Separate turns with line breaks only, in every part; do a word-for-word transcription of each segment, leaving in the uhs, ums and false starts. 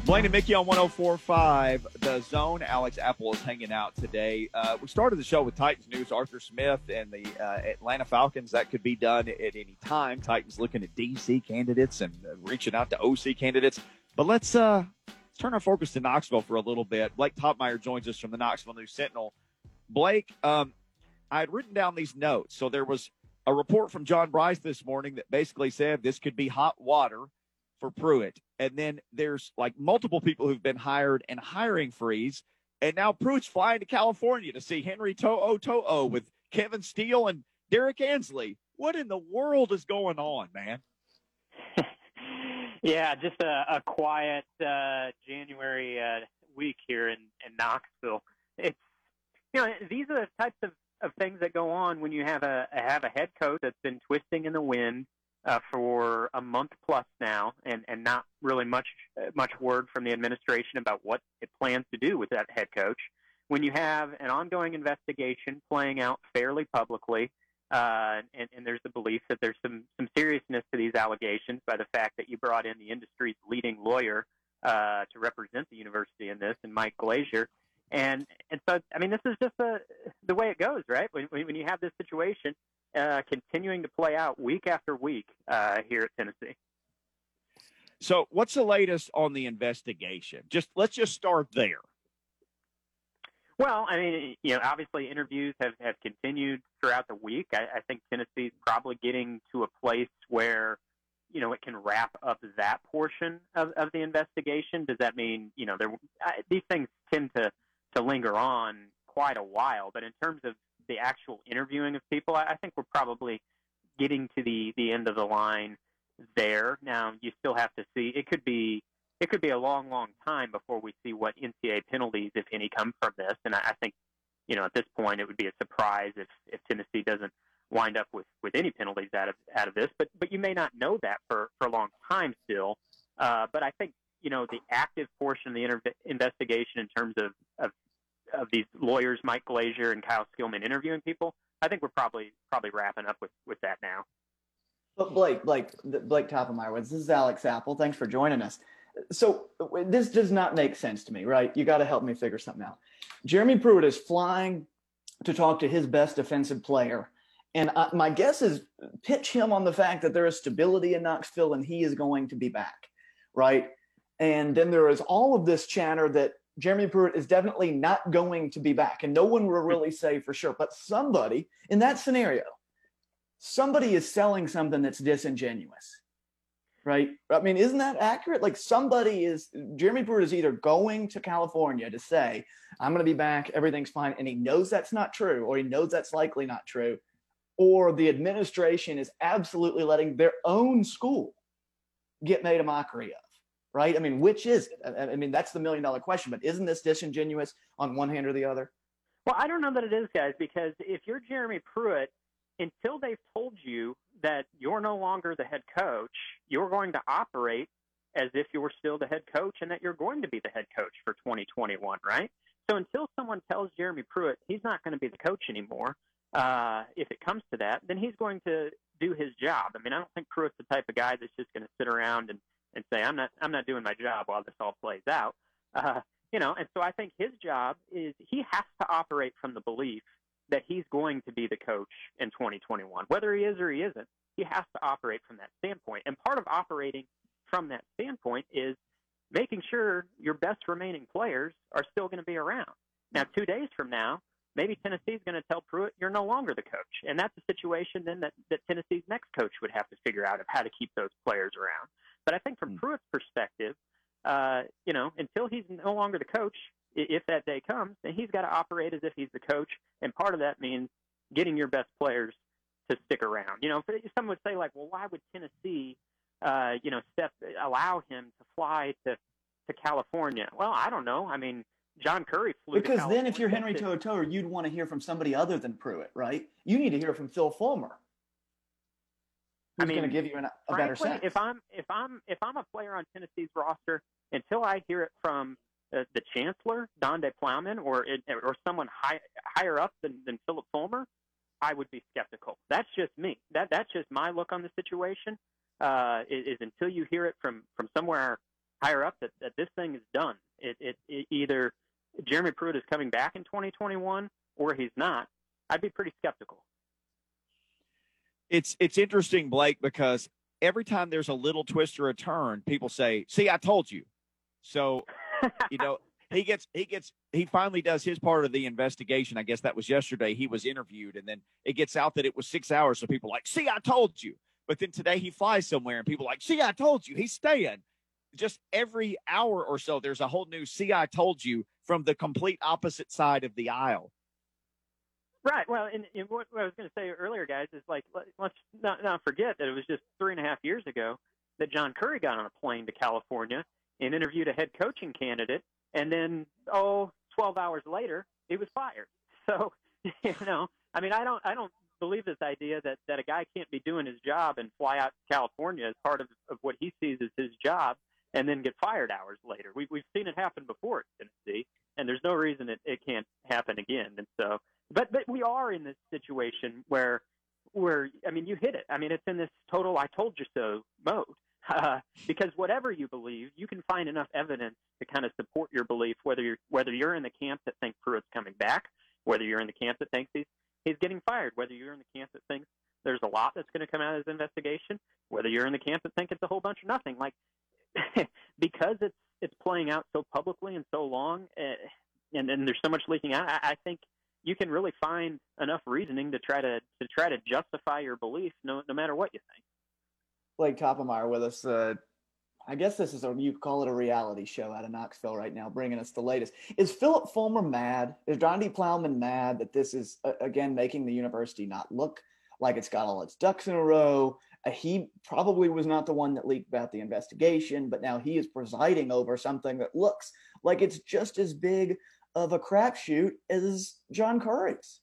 Blaine and Mickey on one oh four point five, The Zone. Alex Apple is hanging out today. Uh, we started the show with Titans news. Arthur Smith and the uh, Atlanta Falcons. That could be done at any time. Titans looking at D C candidates and uh, reaching out to O C candidates. But let's, uh, let's turn our focus to Knoxville for a little bit. Blake Topmeyer joins us from the Knoxville News Sentinel. Blake, um, I had written down these notes. So there was a report from John Bryce this morning that basically said this could be hot water for Pruitt. And then there's like multiple people who've been hired and hiring freeze. And now Pruitt's flying to California to see Henry To'o To'o with Kevin Steele and Derek Ansley. What in the world is going on, man?
Yeah, just a, a quiet uh, January uh, week here in, in Knoxville. It's, you know, these are the types of, of things that go on when you have a have a head coach that's been twisting in the wind Uh, for a month plus now, and, and not really much much word from the administration about what it plans to do with that head coach. When you have an ongoing investigation playing out fairly publicly, uh, and, and there's the belief that there's some, some seriousness to these allegations by the fact that you brought in the industry's leading lawyer uh, to represent the university in this, and Mike Glazier. And and so, I mean, this is just the, the way it goes, right? When, when you have this situation, Uh, continuing to play out week after week uh, here at Tennessee.
So what's the latest on the investigation? Just let's just start there.
Well, I mean, you know, obviously interviews have, have continued throughout the week. I, I think Tennessee's probably getting to a place where, you know, it can wrap up that portion of, of the investigation. Does that mean, you know, there I, these things tend to, to linger on quite a while, but in terms of the actual interviewing of people, I think we're probably getting to the, the end of the line there. Now, you still have to see. It could be it could be a long, long time before we see what N C double A penalties, if any, come from this. And I think, you know, at this point, it would be a surprise if, if Tennessee doesn't wind up with, with any penalties out of out of this. But but you may not know that for, for a long time still. Uh, but I think, you know, the active portion of the inter- investigation in terms of, of of these lawyers, Mike Glazier and Kyle Skillman, interviewing people, I think we're probably probably wrapping up with, with that now.
But Blake, Blake, Blake Topmeyer, this is Alex Apple. Thanks for joining us. So this does not make sense to me, right? You got to help me figure something out. Jeremy Pruitt is flying to talk to his best defensive player. And I, my guess is pitch him on the fact that there is stability in Knoxville and he is going to be back, right? And then there is all of this chatter that Jeremy Pruitt is definitely not going to be back, and no one will really say for sure. But somebody in that scenario, somebody is selling something that's disingenuous, right? I mean, isn't that accurate? Like somebody is, Jeremy Pruitt is either going to California to say, I'm going to be back, everything's fine, and he knows that's not true, or he knows that's likely not true, or the administration is absolutely letting their own school get made a mockery of. Right? I mean, which is it? I mean, that's the million dollar question, but isn't this disingenuous on one hand or the other?
Well, I don't know that it is, guys, because if you're Jeremy Pruitt, until they've told you that you're no longer the head coach, you're going to operate as if you're still the head coach and that you're going to be the head coach for twenty twenty-one, right? So until someone tells Jeremy Pruitt he's not going to be the coach anymore, uh, if it comes to that, then he's going to do his job. I mean, I don't think Pruitt's the type of guy that's just going to sit around and and say, I'm not I'm not doing my job while this all plays out. Uh, you know, and so I think his job is he has to operate from the belief that he's going to be the coach in twenty twenty-one. Whether he is or he isn't, he has to operate from that standpoint. And part of operating from that standpoint is making sure your best remaining players are still going to be around. Now, two days from now, maybe Tennessee's going to tell Pruitt you're no longer the coach. And that's a situation then that, that Tennessee's next coach would have to figure out of how to keep those players around. But I think from Pruitt's perspective, uh, you know, until he's no longer the coach, if that day comes, then he's got to operate as if he's the coach. And part of that means getting your best players to stick around. You know, some would say, like, well, why would Tennessee, uh, you know, step allow him to fly to, to California? Well, I don't know. I mean, John Curry flew
because
to
then if you're Henry To'o To'o, you'd want to hear from somebody other than Pruitt, right? You need to hear from Phil Fulmer. Who's I mean, going to give you an, a
frankly,
better sense?
If I'm if I'm if I'm a player on Tennessee's roster, until I hear it from uh, the chancellor, Donde Plowman, or it, or someone high, higher up than, than Philip Fulmer, I would be skeptical. That's just me. That that's just my look on the situation. Uh, is, is until you hear it from, from somewhere higher up that, that this thing is done. It, it, it either Jeremy Pruitt is coming back in twenty twenty-one or he's not. I'd be pretty skeptical.
It's it's interesting, Blake, because every time there's a little twist or a turn, people say, "See, I told you." So, you know, he gets he gets he finally does his part of the investigation. I guess that was yesterday. He was interviewed, and then it gets out that it was six hours. So people are like, "See, I told you." But then today he flies somewhere, and people are like, "See, I told you." He's staying. Just every hour or so, there's a whole new "See, I told you" from the complete opposite side of the aisle.
Right. Well, and, and what I was going to say earlier, guys, is like, let's not, not forget that it was just three and a half years ago that John Currie got on a plane to California and interviewed a head coaching candidate. And then, oh, twelve hours later, he was fired. So, you know, I mean, I don't, I don't believe this idea that, that a guy can't be doing his job and fly out to California as part of, of what he sees as his job and then get fired hours later. We've, we've seen it happen before in Tennessee, and there's no reason it, it can't happen again. And so, But but we are in this situation where, where I mean, you hit it. I mean, it's in this total "I told you so" mode. Uh, because whatever you believe, you can find enough evidence to kind of support your belief. Whether you're whether you're in the camp that thinks Pruitt's coming back, whether you're in the camp that thinks he's he's getting fired, whether you're in the camp that thinks there's a lot that's going to come out of this investigation, whether you're in the camp that think it's a whole bunch of nothing. Like because it's it's playing out so publicly and so long, uh, and and there's so much leaking out. I, I think you can really find enough reasoning to try to to try to justify your belief, no no matter what you think.
Blake Toppelmeyer with us. Uh, I guess this is a you call it a reality show out of Knoxville right now, bringing us the latest. Is Philip Fulmer mad? Is Donnie Plowman mad that this is uh, again making the university not look like it's got all its ducks in a row? Uh, he probably was not the one that leaked about the investigation, but now he is presiding over something that looks like it's just as big of a crapshoot as John Currie's.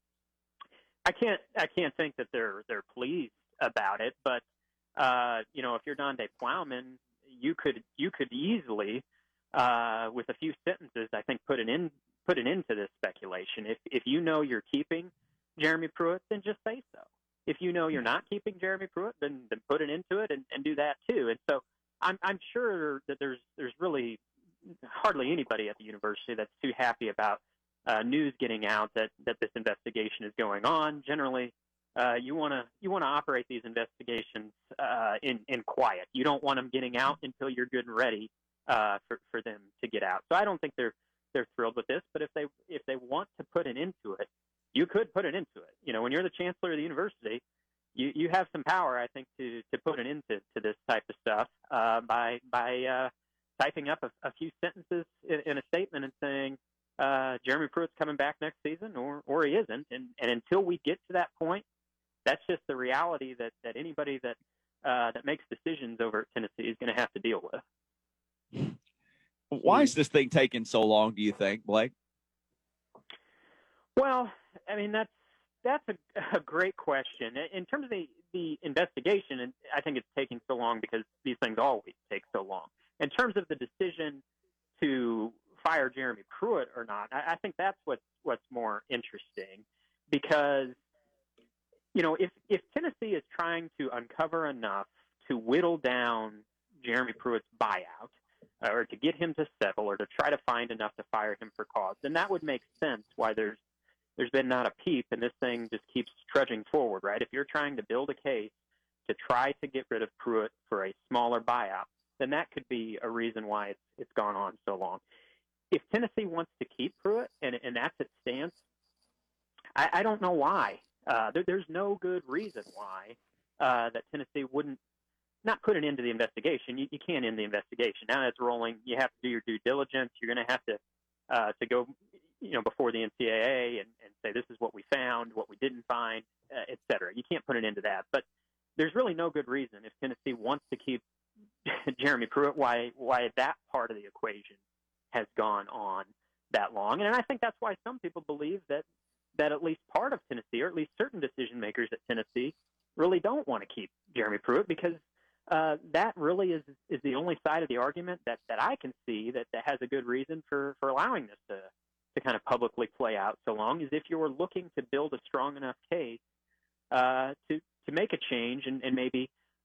I can't I can't think that they're they're pleased about it, but uh, you know, if you're Donde Plowman, you could you could easily, uh, with a few sentences, I think, put an in put an end to this speculation. If if you know you're keeping Jeremy Pruitt, then just say so. If you know you're not keeping Jeremy Pruitt, then then put an end to it and, and do that too. And so I'm I'm sure that there's there's really hardly anybody at the university that's too happy about uh, news getting out that, that this investigation is going on. Generally, uh, you want to you want to operate these investigations uh, in in quiet. You don't want them getting out until you're good and ready uh, for for them to get out. So I don't think they're they're thrilled with this. But if they if they want to put an end to it, you could put an end to it. You know, when you're the chancellor of the university, you you have some power, I think, to to put an end to, to this type of stuff uh, by by uh, typing up a, a few sentences in, in a statement and saying uh, Jeremy Pruitt's coming back next season, or or he isn't. And and until we get to that point, that's just the reality that, that anybody that uh, that makes decisions over at Tennessee is going to have to deal with.
Why is this thing taking so long, do you think, Blake?
Well, I mean, that's that's a, a great question. In terms of the, the investigation, and I think it's taking so long because these things always take so long. In terms of the decision to fire Jeremy Pruitt or not, I, I think that's what's, what's more interesting because, you know, if, if Tennessee is trying to uncover enough to whittle down Jeremy Pruitt's buyout uh, or to get him to settle or to try to find enough to fire him for cause, then that would make sense why there's there's been not a peep and this thing just keeps trudging forward, right? If you're trying to build a case to try to get rid of Pruitt for a smaller buyout, then that could be a reason why it's, it's gone on so long. If Tennessee wants to keep Pruitt and, and that's its stance, I, I don't know why. Uh, there, there's no good reason why uh, that Tennessee wouldn't not put an end to the investigation. You, you can't end the investigation. Now it's rolling. You have to do your due diligence. You're going to have to uh, to go, you know, before the N C double A and, and say this is what we found, what we didn't find, uh, et cetera. You can't put an end to that. But there's really no good reason if Tennessee wants to keep Jeremy Pruitt why why that part of the equation has gone on that long. And I think that's why some people believe that that at least part of Tennessee, or at least certain decision makers at Tennessee, really don't want to keep Jeremy Pruitt because uh, that really is is the only side of the argument that, that I can see that, that has a good reason for, for allowing this to, to kind of publicly play out so long, is if you're looking to build a strong enough case uh, to, to make a change and, and maybe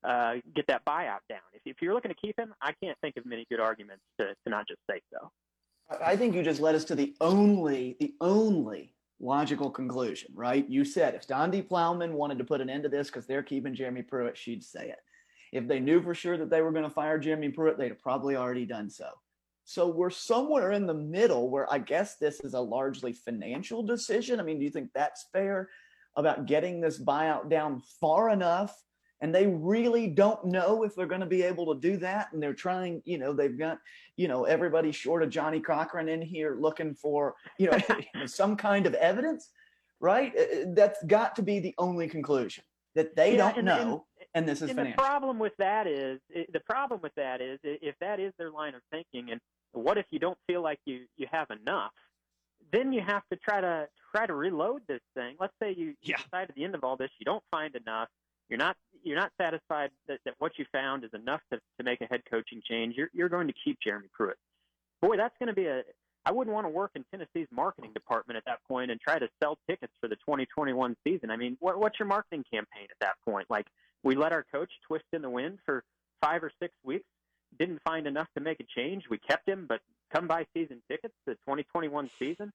uh, get that buyout down. If, if you're looking to keep him, I can't think of many good arguments to, to not just say so.
I think you just led us to the only, the only logical conclusion, right? You said if Dondi Plowman wanted to put an end to this because they're keeping Jeremy Pruitt, she'd say it. If they knew for sure that they were going to fire Jeremy Pruitt, they'd have probably already done so. So we're somewhere in the middle where I guess this is a largely financial decision. I mean, do you think that's fair about getting this buyout down far enough? And they really don't know if they're going to be able to do that. And they're trying, you know, they've got, you know, everybody short of Johnny Cochran in here looking for, you know, some kind of evidence, right? That's got to be the only conclusion, that they
yeah,
don't
and,
know. And, and this is
and
financial.
The problem with that is, the problem with that is, if that is their line of thinking, and what if you don't feel like you, you have enough, then you have to try to try to reload this thing. Let's say you, you
yeah.
decide at the end of all this, you don't find enough. You're not you're not satisfied that, that what you found is enough to, to make a head coaching change. You're you're going to keep Jeremy Pruitt. Boy, that's going to be a. I wouldn't want to work in Tennessee's marketing department at that point and try to sell tickets for the twenty twenty-one season. I mean, what, what's your marketing campaign at that point? Like, we let our coach twist in the wind for five or six weeks, didn't find enough to make a change. We kept him, but come buy season tickets to the twenty twenty-one season.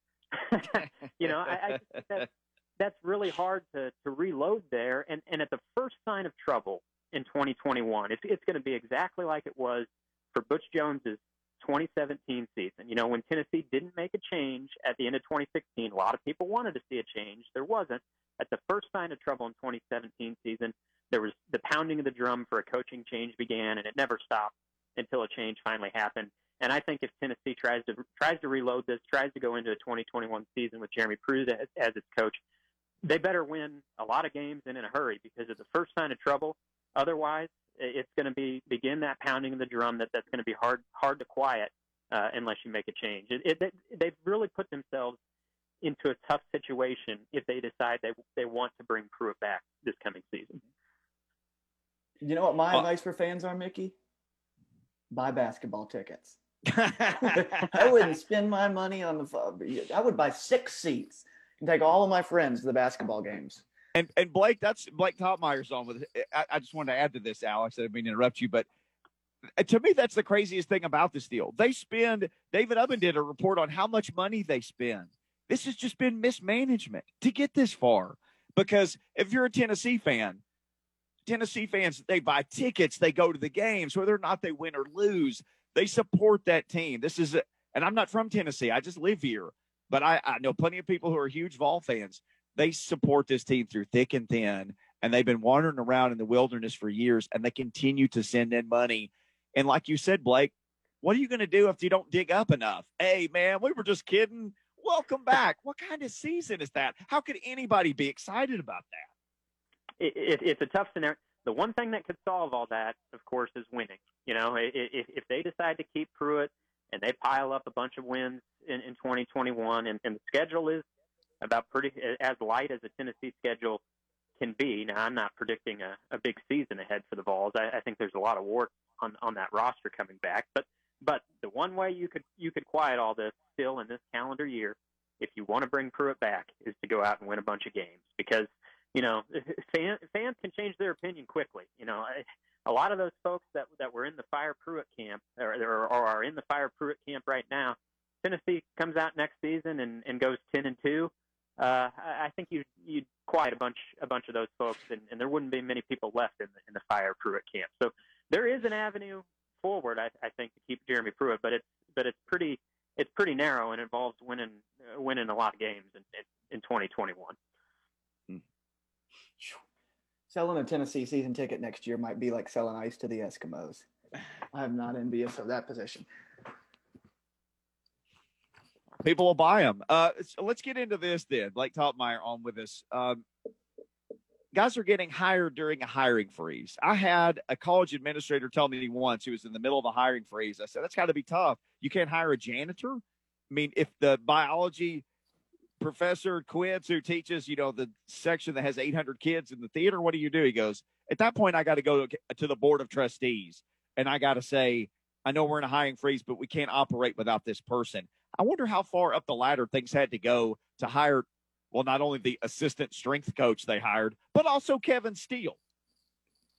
you know, I, I just think that's, that's really hard to, to reload there. And, and at the first sign of trouble in twenty twenty-one, it's, it's going to be exactly like it was for Butch Jones's twenty seventeen season. You know, when Tennessee didn't make a change at the end of twenty sixteen, a lot of people wanted to see a change. There wasn't. At the first sign of trouble in twenty seventeen season, there was the pounding of the drum for a coaching change began, and it never stopped until a change finally happened. And I think if Tennessee tries to tries to reload this, tries to go into a twenty twenty-one season with Jeremy Pruitt as, as its coach, they better win a lot of games and in a hurry, because at the first sign of trouble, otherwise it's going to be begin that pounding of the drum that that's going to be hard hard to quiet uh, unless you make a change. It, it, they've really put themselves into a tough situation if they decide they they want to bring Pruitt back this coming season.
You know what my
uh,
advice for fans are, Mickey? Buy basketball tickets. I wouldn't spend my money on the – I would buy six seats and take all of my friends to the basketball games.
And and Blake, that's Blake Topmeyer's on with it. I, I just wanted to add to this, Alex. I didn't mean to interrupt you, but to me, that's the craziest thing about this deal. They spend – David Ubben did a report on how much money they spend. This has just been mismanagement to get this far. Because if you're a Tennessee fan, Tennessee fans, they buy tickets, they go to the games, whether or not they win or lose. They support that team. This is, a, and I'm not from Tennessee. I just live here. But I, I know plenty of people who are huge Vol fans. They support this team through thick and thin, and they've been wandering around in the wilderness for years, and they continue to send in money. And like you said, Blake, what are you going to do if you don't dig up enough? Hey, man, we were just kidding. Welcome back. What kind of season is that? How could anybody be excited about that?
It, it, it's a tough scenario. The one thing that could solve all that, of course, is winning. You know, if, if they decide to keep Pruitt and they pile up a bunch of wins in, in twenty twenty-one, and, and the schedule is about pretty as light as a Tennessee schedule can be. Now, I'm not predicting a, a big season ahead for the Vols. I, I think there's a lot of work on, on that roster coming back. But but the one way you could you could quiet all this still in this calendar year, if you want to bring Pruitt back, is to go out and win a bunch of games, because you know, fan, fans can change their opinion quickly. You know, a lot of those folks that that were in the Fire Pruitt camp, or, or, or are in the Fire Pruitt camp right now, Tennessee comes out next season and, and goes ten and two. Uh, I think you you'd quiet a bunch a bunch of those folks, and, and there wouldn't be many people left in the in the Fire Pruitt camp. So there is an avenue forward, I, I think, to keep Jeremy Pruitt, but it's but it's pretty it's pretty narrow and involves winning uh, winning a lot of games in in, in twenty twenty-one.
Selling a Tennessee season ticket next year might be like selling ice to the Eskimos. I'm not envious of that position.
People will buy them. Uh, so let's get into this then. Blake Topmeyer on with us. Um, guys are getting hired during a hiring freeze. I had a college administrator tell me once, who was in the middle of a hiring freeze. I said, that's got to be tough. You can't hire a janitor? I mean, if the biology professor quits who teaches, you know, the section that has eight hundred kids in the theater, what do you do? He goes, at that point, I got to go to the board of trustees, and I got to say, I know we're in a hiring freeze, but we can't operate without this person. I wonder how far up the ladder things had to go to hire, well, not only the assistant strength coach they hired, but also Kevin Steele.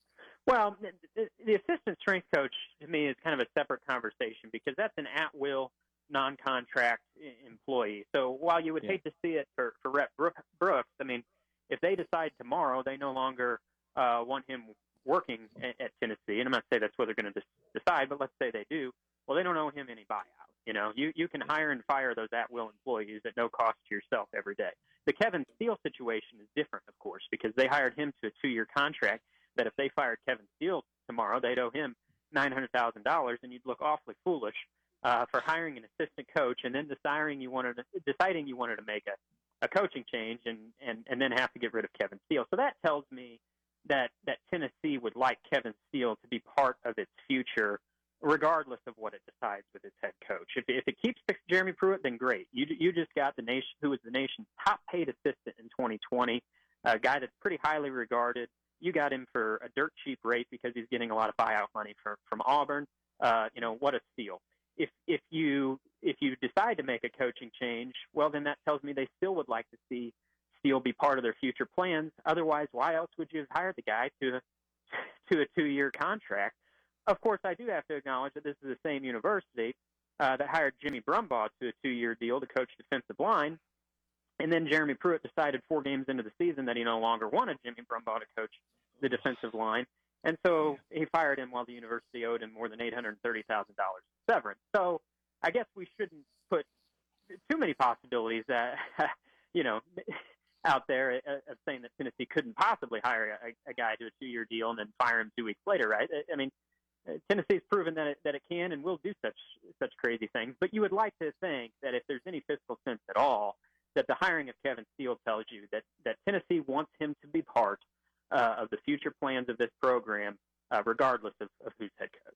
Well, the, the assistant strength coach to me is kind of a separate conversation because that's an at-will, non-contract employee. So while you would
Yeah.
hate to see it for, for Rhett Brooks, I mean, if they decide tomorrow they no longer uh, want him working at, at Tennessee, and I'm not saying that's what they're going to decide, but let's say they do, well, they don't owe him any buyout. You know, you, you can hire and fire those at-will employees at no cost to yourself every day. The Kevin Steele situation is different, of course, because they hired him to a two-year contract that if they fired Kevin Steele tomorrow, they'd owe him nine hundred thousand dollars, and you'd look awfully foolish uh, for hiring an assistant coach and then deciding you wanted to, deciding you wanted to make a, a coaching change and, and, and then have to get rid of Kevin Steele. So that tells me that, that Tennessee would like Kevin Steele to be part of its future regardless of what it decides with its head coach. If, if it keeps Jeremy Pruitt, then great. You, you just got the nation, who was the nation's top-paid assistant in twenty twenty, a guy that's pretty highly regarded. You got him for a dirt cheap rate because he's getting a lot of buyout money from from Auburn. Uh, you know, what a steal. If if you if you decide to make a coaching change, well, then that tells me they still would like to see Steele be part of their future plans. Otherwise, why else would you have hired the guy to a, to a two-year contract? Of course, I do have to acknowledge that this is the same university uh, that hired Jimmy Brumbaugh to a two-year deal to coach defensive line. And then Jeremy Pruitt decided four games into the season that he no longer wanted Jimmy Brumbaugh to coach the defensive line. And so he fired him while the university owed him more than eight hundred thirty thousand dollars severance. So I guess we shouldn't put too many possibilities that, you know, out there of saying that Tennessee couldn't possibly hire a, a guy to a two-year deal and then fire him two weeks later, right? I mean, Tennessee's proven that it, that it can and will do such such crazy things. But you would like to think that if there's any fiscal sense at all, that the hiring of Kevin Steele tells you that, that Tennessee wants him to be part uh, of the future plans of this program, uh, regardless of, of who's head coach.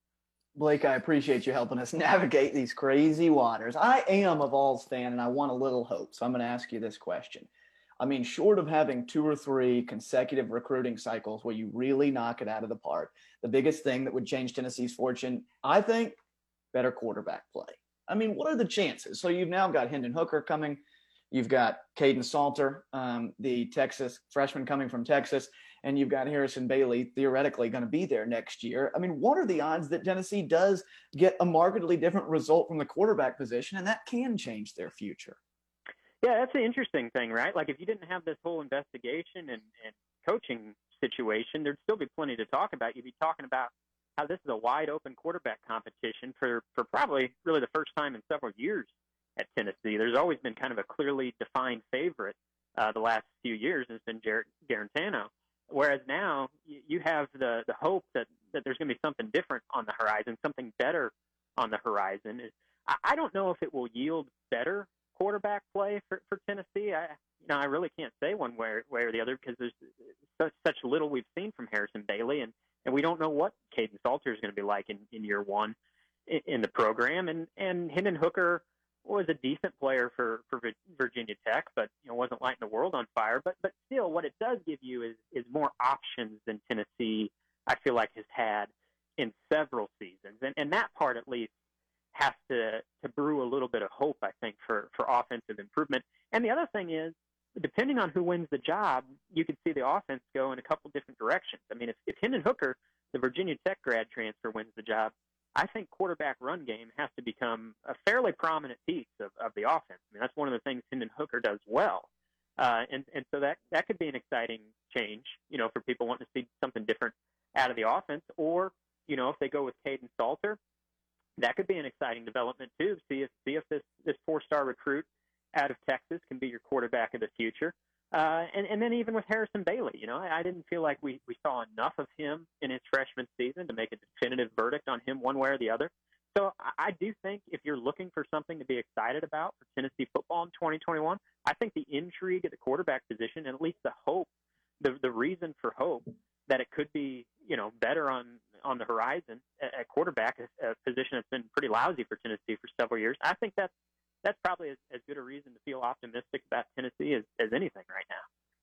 Blake, I appreciate you helping us navigate these crazy waters. I am a Vols fan, and I want a little hope. So I'm going to ask you this question. I mean, short of having two or three consecutive recruiting cycles where you really knock it out of the park, the biggest thing that would change Tennessee's fortune, I think, better quarterback play. I mean, what are the chances? So you've now got Hendon Hooker coming. You've got Caden Salter, um, the Texas freshman coming from Texas, and you've got Harrison Bailey theoretically going to be there next year. I mean, what are the odds that Tennessee does get a markedly different result from the quarterback position, and that can change their future?
Yeah, that's an interesting thing, right? Like if you didn't have this whole investigation and, and coaching situation, there'd still be plenty to talk about. You'd be talking about how this is a wide open quarterback competition for, for probably really the first time in several years at Tennessee. There's always been kind of a clearly defined favorite uh, the last few years, and it's been Jarrett Guarantano. Whereas now you, you have the, the hope that, that there's going to be something different on the horizon, something better on the horizon. I, I don't know if it will yield better quarterback play for, for Tennessee. I, you know, I really can't say one way, way or the other because there's such, such little we've seen from Harrison Bailey, and, and we don't know what Caden Salter is going to be like in, in year one in, in the program. And, and Hendon Hooker was a decent player for, for Virginia Tech, but you know wasn't lighting the world on fire. But but still, what it does give you is is more options than Tennessee, I feel like, has had in several seasons, and and that part at least has to to brew a little bit of hope, I think, for for offensive improvement. And the other thing is, depending on who wins the job, you could see the offense go in a couple different directions. I mean, if, if Hendon Hooker, the Virginia Tech grad transfer, wins the job, I think quarterback run game has to become a fairly prominent piece of, of the offense. I mean, that's one of the things Hendon Hooker does well. Uh, and, and so that, that could be an exciting change, you know, for people wanting to see something different out of the offense. Or, you know, if they go with Caden Salter, that could be an exciting development too. See if, see if this, this four-star recruit out of Texas can be your quarterback of the future. Uh, and, and then even with Harrison Bailey, you know, I, I didn't feel like we, we saw enough of him in his freshman season to make a definitive verdict on him one way or the other. So I, I do think if you're looking for something to be excited about for Tennessee football in twenty twenty-one, I think the intrigue at the quarterback position, and at least the hope, the the reason for hope that it could be, you know, better on, on the horizon at, at quarterback, a, a position that's been pretty lousy for Tennessee for several years. I think that's that's probably as, as good a reason to feel optimistic about Tennessee as, as anything right now.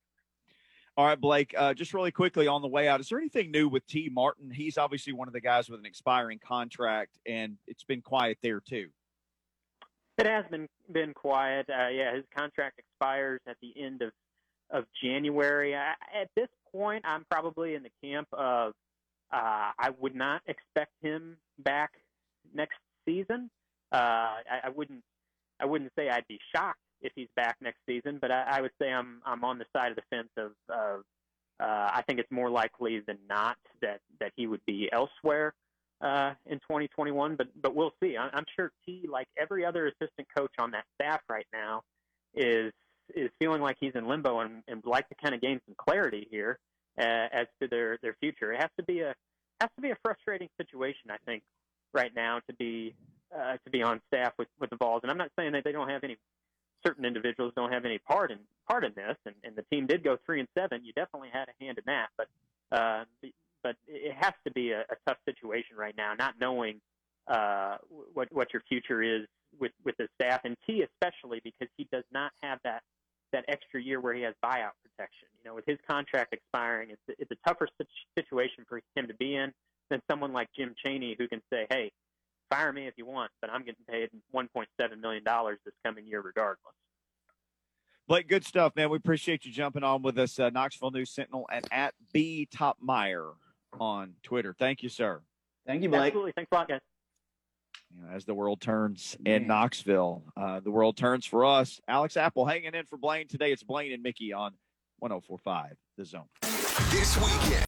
All right, Blake, uh, just really quickly on the way out, is there anything new with T. Martin? He's obviously one of the guys with an expiring contract, and it's been quiet there too.
It has been been quiet. Uh, yeah, his contract expires at the end of, of January. I, at this point, I'm probably in the camp of Uh, I would not expect him back next season. Uh, I, I wouldn't. I wouldn't say I'd be shocked if he's back next season, but I, I would say I'm I'm on the side of the fence of. of uh, I think it's more likely than not that, that he would be elsewhere uh, in twenty twenty-one. But but we'll see. I, I'm sure T, like every other assistant coach on that staff right now, is is feeling like he's in limbo and, and would like to kind of gain some clarity here uh, as to their, their future. It has to be a has to be a frustrating situation, I think, right now to be uh, to be on staff with, with the Vols. And I'm not saying that they don't have any certain individuals don't have any part in part in this. And, and the team did go three and seven. You definitely had a hand in that, but uh, but it has to be a, a tough situation right now, not knowing uh, what what your future is with with the staff, and T especially because he does not have that. that extra year where he has buyout protection. You know, with his contract expiring, it's, it's a tougher situation for him to be in than someone like Jim Chaney who can say, hey, fire me if you want, but I'm getting paid one point seven million dollars this coming year regardless.
Blake, good stuff, man. We appreciate you jumping on with us, uh, Knoxville News Sentinel and at B Topmeyer on Twitter. Thank you, sir.
Thank you, Blake.
Absolutely. Thanks a lot, guys.
You know, as the world turns in Knoxville, uh, the world turns for us. Alex Apple hanging in for Blaine today. It's Blaine and Mickey on one oh four point five The Zone.
This weekend.